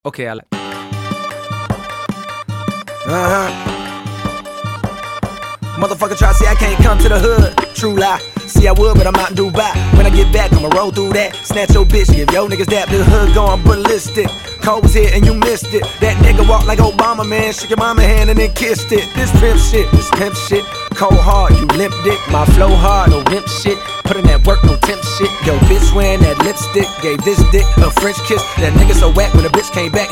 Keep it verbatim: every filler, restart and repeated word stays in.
Okay, I like. Uh-huh. Motherfucker try to say I can't come to the hood. True lie. See I would, but I'm out in Dubai. When I get back, I'ma roll through that. Snatch your bitch, give yo niggas dap. The hood going ballistic. Cole was here and you missed it. That nigga walk like Obama, man. Shook your mama hand and then kissed it. This pimp shit, this pimp shit. Cold hard, you limp dick. My flow hard, no limp shit. Put in that work, no temp shit. Yo, bitch wearing that lipstick. Gave this dick a French kiss. That nigga so whack when the bitch came back.